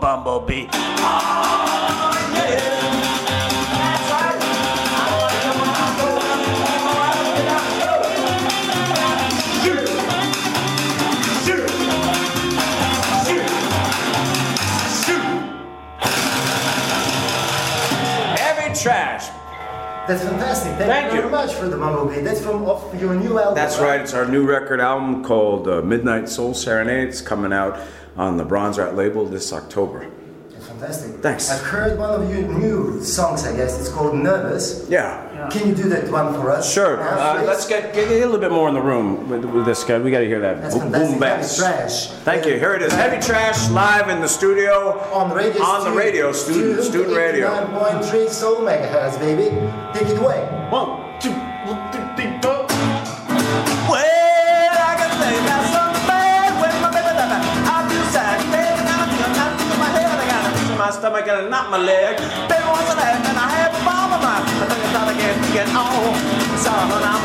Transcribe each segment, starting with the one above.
bumblebee. Oh, yeah. Trash. That's fantastic. Thank you very much for the Bumblebee. That's from off your new album. That's right. It's our new record album called Midnight Soul Serenade. It's coming out on the Bronze Rat label this October. That's fantastic. Thanks. I've heard one of your new songs, I guess. It's called Nervous. Yeah. Can you do that one for us? Sure. Let's get a little bit more in the room with this guy. We got to hear that. That's fantastic. Boom bass. Heavy Trash. Thank you. Here it is. Heavy Trash live in the studio. On the radio. Student radio. 9.3 Soul Megahertz, baby. Take it away. 1, 2, 3, 4. Well, I can say that something bad when my baby died. I feel sad, baby. Now I feel not in my head. I got a piece in my stomach and not my leg. Baby, once I had, and I had a bomb in my. I think I thought I can't get on. Sorry, but I'm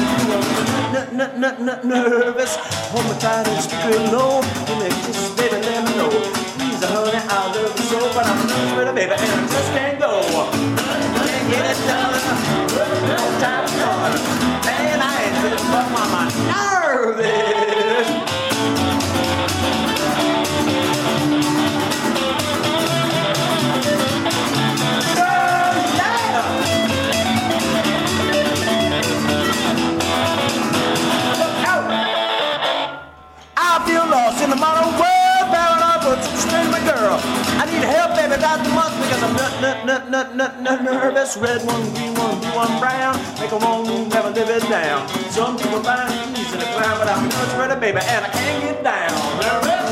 nervous. Hold me tight and speak real low. When they kiss, baby, let me know. Please, honey, I love you so, but I'm nervous with a baby, and I just can't go. Can't get it done. No time to run. Man, I ain't sitting, but I'm nervous. In the modern world, bound up with string my girl. I need help, baby, about the month because I'm nervous. Red one, green one, blue one, brown. Make a wrong move, never live it down. Some people find ease in the cloud, but I'm nervous, ready, baby, and I can't get down. Nervous,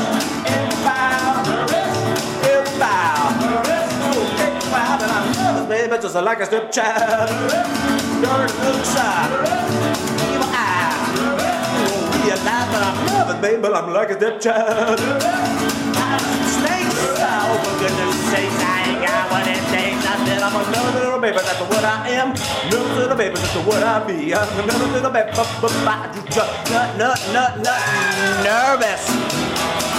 if foul, take a while, but I'm nervous, baby, just like a stepchild. Dirty little side, evil eye. Alive, but I'm nervous, baby, but I'm like a stepchild. Snakes, oh, for goodness sakes, I ain't got what it takes. I said I'm a nervous little baby, that's what I am. Nervous little baby, that's what I be. I'm a nervous little baby, nervous.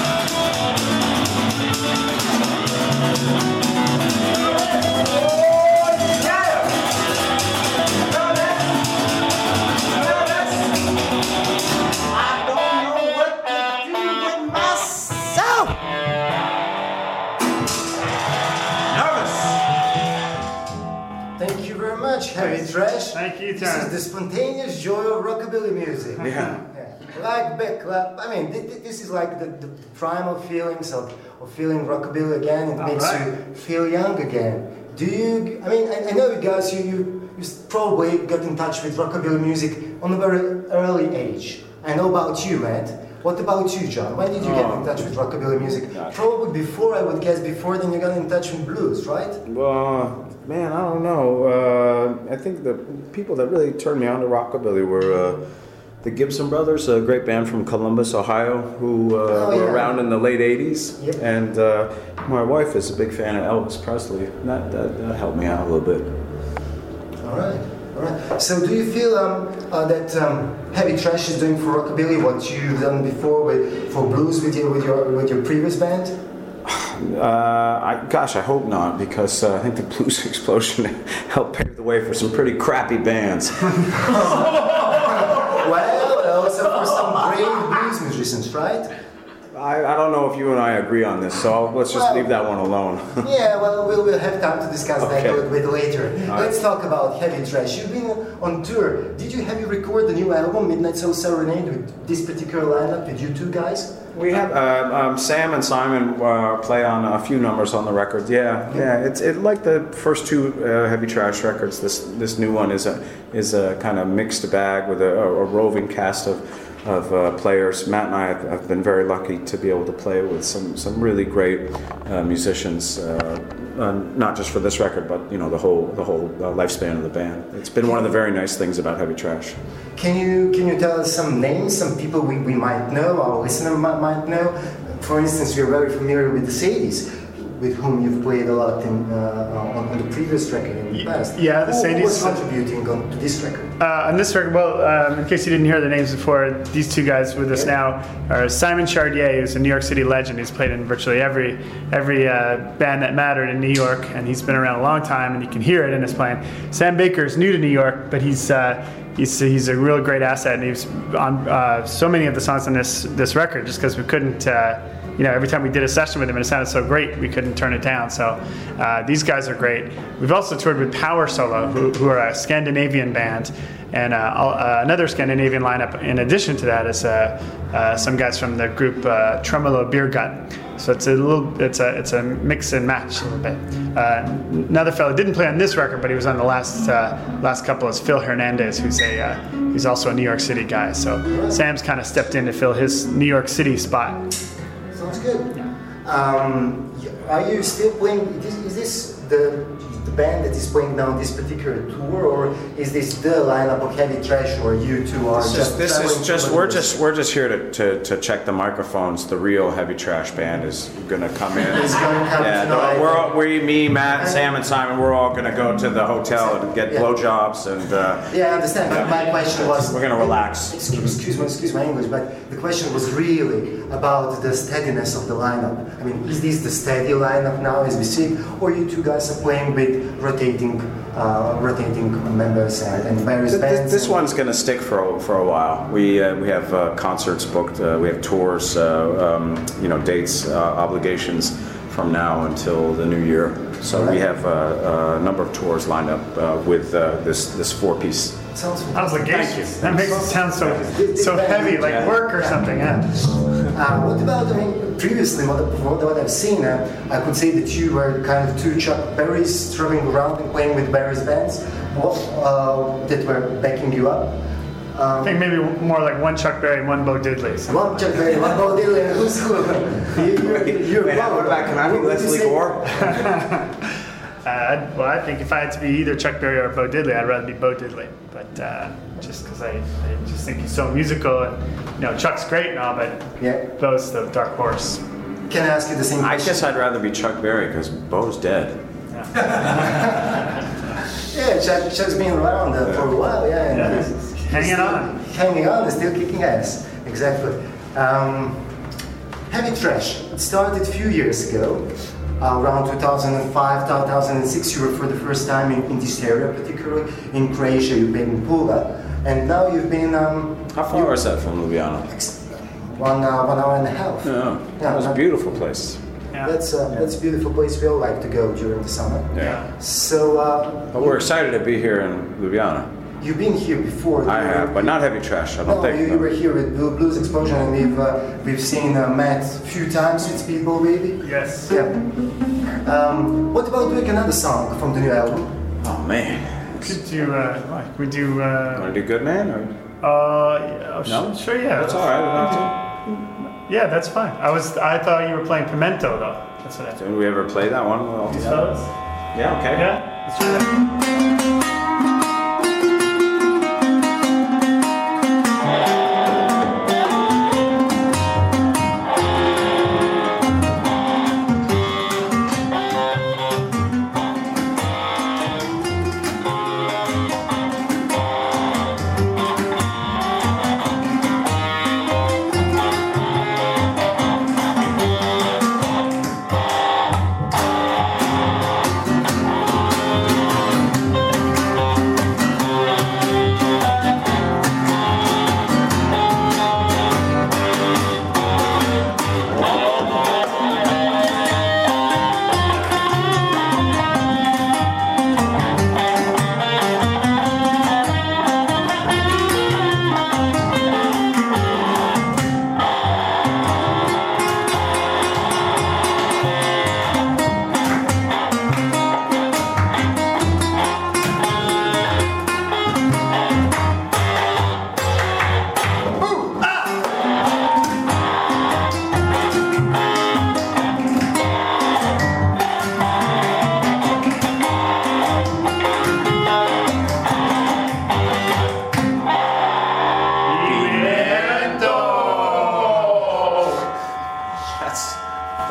Heavy Trash. Thank you, Tom. This is the spontaneous joy of rockabilly music. Yeah. Like back, I mean, this is like the primal feelings of feeling rockabilly again. It makes you feel young again. Do you? I mean, I know you guys. You probably got in touch with rockabilly music on a very early age. I know about you, Matt. What about you, John? When did you get in touch with rockabilly music? Probably before, I would guess, before then you got in touch with blues, right? Well, man, I don't know. I think the people that really turned me on to rockabilly were the Gibson Brothers, a great band from Columbus, Ohio, who were around in the late 80s. Yep. And my wife is a big fan of Elvis Presley. That helped me out a little bit. All right. So do you feel that Heavy Trash is doing for rockabilly what you've done before for blues with your previous band? I hope not, because I think the Blues Explosion helped pave the way for some pretty crappy bands. Well, also for some great blues musicians, right? I don't know if you and I agree on this, so let's just leave that one alone. Yeah, well, we'll have time to discuss that a little bit later. Let's talk about Heavy Trash. You've been on tour. Did you record the new album, Midnight Soul Serenade, with this particular lineup, with you two guys? We have Sam and Simon play on a few numbers on the record. Yeah. It's like the first two Heavy Trash records. This new one is a kind of mixed bag with a roving cast of players. Matt and I have been very lucky to be able to play with some really great musicians, not just for this record, but the whole lifespan of the band. It's been one of the very nice things about Heavy Trash. Can you tell us some names, some people we might know, our listener might know? For instance, we're very familiar with the Sadies, with whom you've played a lot on the previous record in the past. Yeah, the Who was Sadies. contributing to this record? On this record, well, in case you didn't hear the names before, these two guys with us now are Simon Chardier, who's a New York City legend. He's played in virtually every band that mattered in New York, and he's been around a long time, and you can hear it in his playing. Sam Baker is new to New York, but he's a real great asset, and he's on so many of the songs on this record just because we couldn't. Every time we did a session with him and it sounded so great, we couldn't turn it down. So these guys are great. We've also toured with Power Solo, who are a Scandinavian band, and another Scandinavian lineup. In addition to that is some guys from the group Tremolo Beer Gut. So it's a mix and match a little bit. Another fellow didn't play on this record, but he was on the last couple. Is Phil Hernandez, who's also a New York City guy. So Sam's kind of stepped in to fill his New York City spot. Sounds good. Are you still playing? Is this the band that is playing now this particular tour, or is this the lineup of Heavy Trash, or you two are we're just here to check the microphones. The real Heavy Trash band is gonna come in. It's going to come tonight. Me, Matt, Sam, and Simon. We're all gonna go to the hotel and get blowjobs and. Yeah, I understand. But my question was. We're gonna relax. Excuse my English, but the question was really about the steadiness of the lineup. I mean, is this the steady lineup now as we see, or you two guys are playing with rotating members and various bands? This one's going to stick for a while. We have concerts booked. We have tours, dates, obligations from now until the new year. So we have a number of tours lined up with this four-piece. Sounds fantastic. Obligations. That makes it sound so heavy, like work or something. Yeah. What about, previously, what I've seen, I could say that you were kind of two Chuck Berrys traveling around and playing with various bands that were backing you up. I think maybe more like one Chuck Berry and one Bo Diddley. One Chuck Berry, one Bo Diddley, and who's who? You're What about, can I be Leslie Gore? Well, I think if I had to be either Chuck Berry or Bo Diddley, I'd rather be Bo Diddley. But just because I just think he's so musical, and Chuck's great and all, but Bo's the dark horse. Can I ask you the same question? I guess I'd rather be Chuck Berry because Bo's dead. Yeah, Chuck's been around for a while, and he's hanging on. Hanging on and still kicking ass. Exactly. Heavy Trash. It started a few years ago. Around 2005, 2006, you were for the first time in this area, particularly in Croatia. You've been in Pula, and now you've been. How far is that from Ljubljana? 1 hour and a half. Yeah, that was a beautiful place. Yeah. That's a beautiful place. We all like to go during the summer. Yeah. So. But we're excited to be here in Ljubljana. You've been here before. I have, but not Heavy Trash. I don't think. You were here with Blues Explosion, and we've seen Matt a few times with Speedball Baby. Yes. Yeah. What about doing another song from the new album? Oh man. Could do. We do. Want to do Good Man or? No? Sure. Yeah. That's all right. Yeah, that's fine. I thought you were playing Pimento though. That's what I thought. Did we ever play that one? These fellas? Yeah. Okay. Yeah. Let's do that.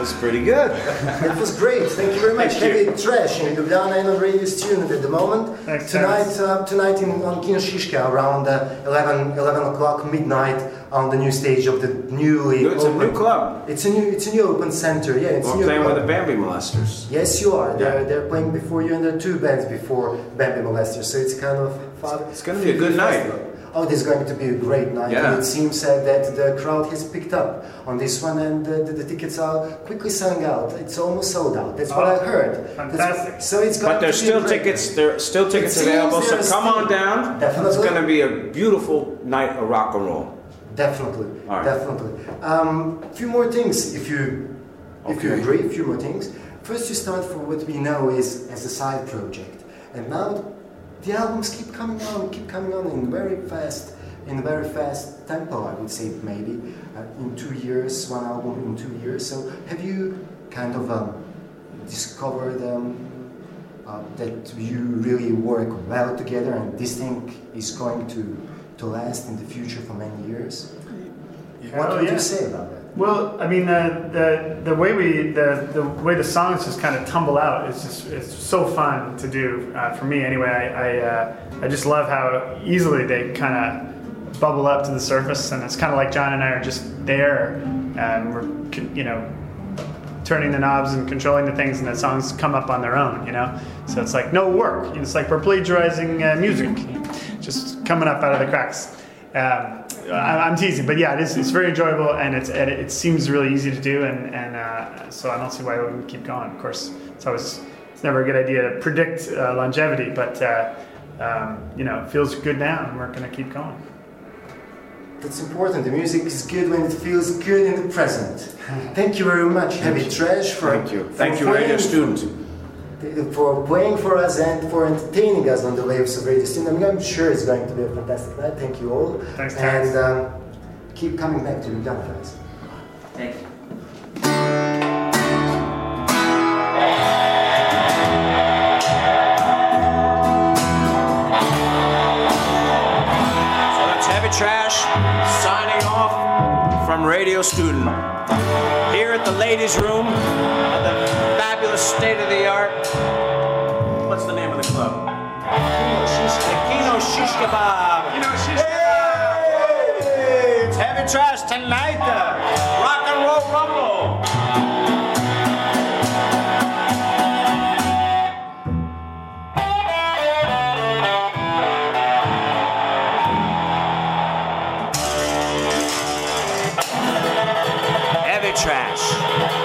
was pretty good. It was great. Thank you very much. Thank you. Heavy Trash in Ljubljana and on Radio Student at the moment. Thanks, Tonight on Kino Šiška around 11 o'clock midnight on the new stage of the newly It's a new club. It's a new open center. Yeah, it's a We're new playing club. with the Bambi Molesters. Yes, you are. Yeah. They're playing before you, and there are two bands before Bambi Molester. So it's kind of It's gonna be a good night. Oh, this is going to be a great night. Yeah. And it seems that the crowd has picked up on this one, and the tickets are quickly selling out. It's almost sold out. That's what I heard. Fantastic. So it's going But there's to be a still great tickets. night. There are still tickets It seems available. So there's come on still- down. Definitely. It's going to be a beautiful night of rock and roll. Definitely, All right. definitely. A few more things, if you Okay. agree. A few more things. First, you start from what we know is as a side project, and now the albums keep coming on in very fast tempo. I would say maybe in 2 years, one album in 2 years. So, have you kind of discovered that you really work well together, and this thing is going to last in the future for many years? What would you say about that? Well, I mean, the way the songs just kind of tumble out it's so fun to do for me anyway. I just love how easily they kind of bubble up to the surface, and it's kind of like John and I are just there, and we're turning the knobs and controlling the things, and the songs come up on their own. So it's like no work. It's like we're plagiarizing music, just coming up out of the cracks. I'm teasing, but yeah, it's very enjoyable, and it seems really easy to do, and so I don't see why we wouldn't keep going. Of course, it's never a good idea to predict longevity, but it feels good now, and we're going to keep going. That's important. The music is good when it feels good in the present. Thank you very much, Heavy Trash, for Thank you, Radio Student. For playing for us and for entertaining us on the waves of Radio Student. I'm sure it's going to be a fantastic night. Thank you all. Thanks, and keep coming back to the Ljubljana, guys. Thank you. So that's Heavy Trash signing off from Radio Student. Here at the ladies' room of the fabulous state-of-the-art. What's the name of the club? Kino Šiška Bar. Hey, it's Heavy Trash tonight. Rock and Roll Rumble. Heavy Trash.